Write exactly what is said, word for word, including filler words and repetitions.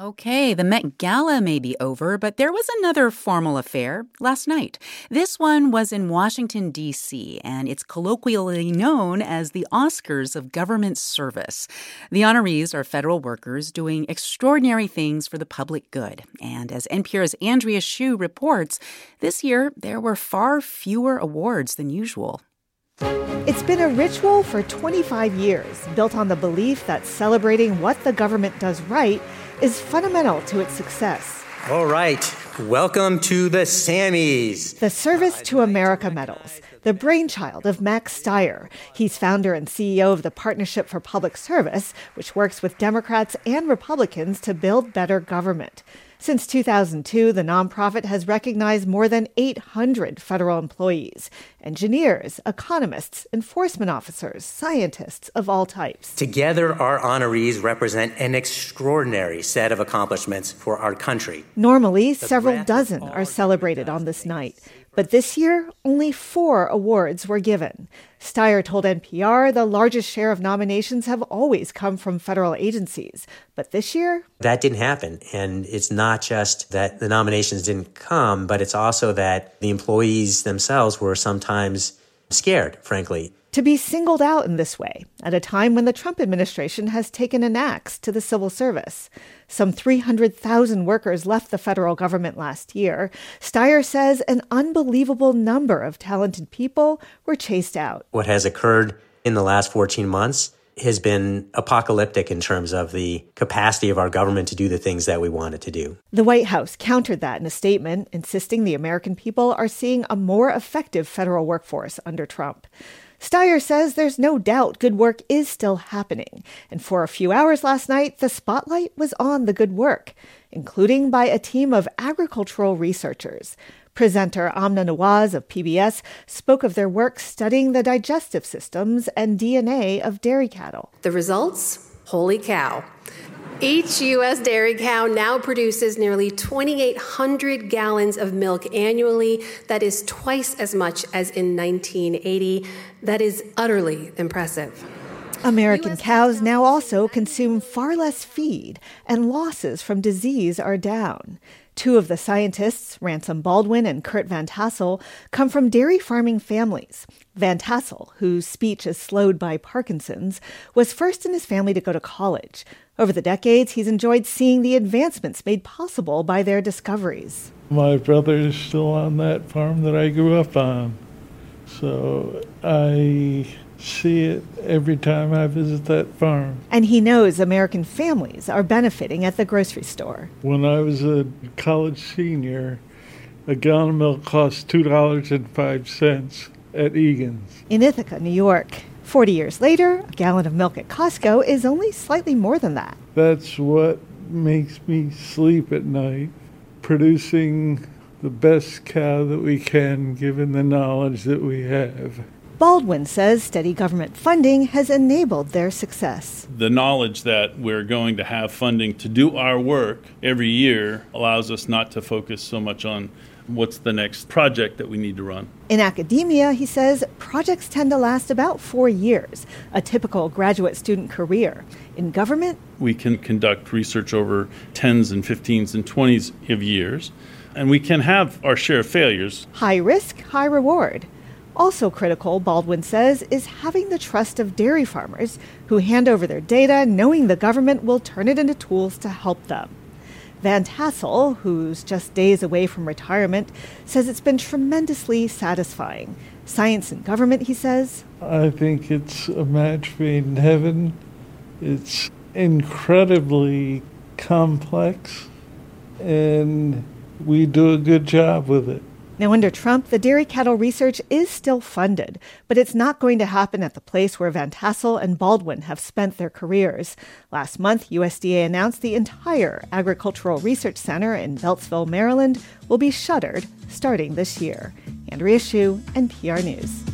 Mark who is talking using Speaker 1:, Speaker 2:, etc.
Speaker 1: Okay, the Met Gala may be over, but there was another formal affair last night. This one was in Washington, D C, and it's colloquially known as the Oscars of Government Service. The honorees are federal workers doing extraordinary things for the public good. And as N P R's Andrea Hsu reports, this year there were far fewer awards than usual.
Speaker 2: It's been a ritual for twenty-five years, built on the belief that celebrating what the government does right is fundamental to its success.
Speaker 3: All right, welcome to the Sammys.
Speaker 2: The Service to America Medals, the brainchild of Max Stier. He's founder and C E O of the Partnership for Public Service, which works with Democrats and Republicans to build better government. Since two thousand two, the nonprofit has recognized more than eight hundred federal employees, engineers, economists, enforcement officers, scientists of all types.
Speaker 3: Together, our honorees represent an extraordinary set of accomplishments for our country.
Speaker 2: Normally, several dozen are celebrated on this night. But this year, only four awards were given. Stier told N P R the largest share of nominations have always come from federal agencies. But this year?
Speaker 4: That didn't happen. And it's not just that the nominations didn't come, but it's also that the employees themselves were sometimes scared, frankly.
Speaker 2: To be singled out in this way, at a time when the Trump administration has taken an axe to the civil service. Some three hundred thousand workers left the federal government last year. Stier says an unbelievable number of talented people were chased out.
Speaker 4: What has occurred in the last fourteen months has been apocalyptic in terms of the capacity of our government to do the things that we want it to do.
Speaker 2: The White House countered that in a statement, insisting the American people are seeing a more effective federal workforce under Trump. Stier says there's no doubt good work is still happening. And for a few hours last night, the spotlight was on the good work, including by a team of agricultural researchers. Presenter Amna Nawaz of P B S spoke of their work studying the digestive systems and D N A of dairy cattle.
Speaker 5: The results? Holy cow. Each U S dairy cow now produces nearly twenty-eight hundred gallons of milk annually. That is twice as much as in nineteen eighty. That is utterly impressive.
Speaker 2: American cows now also consume far less feed, and losses from disease are down. Two of the scientists, Ransom Baldwin and Kurt Van Tassel, come from dairy farming families. Van Tassel, whose speech is slowed by Parkinson's, was first in his family to go to college. Over the decades, he's enjoyed seeing the advancements made possible by their discoveries.
Speaker 6: My brother is still on that farm that I grew up on, so I see it every time I visit that farm.
Speaker 2: And he knows American families are benefiting at the grocery store.
Speaker 6: When I was a college senior, a gallon of milk cost two dollars and five cents at Egan's.
Speaker 2: In Ithaca, New York. Forty years later, a gallon of milk at Costco is only slightly more than that.
Speaker 6: That's what makes me sleep at night, producing the best cow that we can, given the knowledge that we have.
Speaker 2: Baldwin says steady government funding has enabled their success.
Speaker 7: The knowledge that we're going to have funding to do our work every year allows us not to focus so much on what's the next project that we need to run.
Speaker 2: In academia, he says, projects tend to last about four years, a typical graduate student career. In government,
Speaker 7: we can conduct research over tens and fifteens and twenties of years, and we can have our share of failures.
Speaker 2: High risk, high reward. Also critical, Baldwin says, is having the trust of dairy farmers who hand over their data knowing the government will turn it into tools to help them. Van Tassel, who's just days away from retirement, says it's been tremendously satisfying. Science and government, he says.
Speaker 6: I think it's a match made in heaven. It's incredibly complex, and we do a good job with it.
Speaker 2: Now, under Trump, the dairy cattle research is still funded, but it's not going to happen at the place where Van Tassel and Baldwin have spent their careers. Last month, U S D A announced the entire Agricultural Research Center in Beltsville, Maryland, will be shuttered starting this year. Andrea Hsu, N P R News.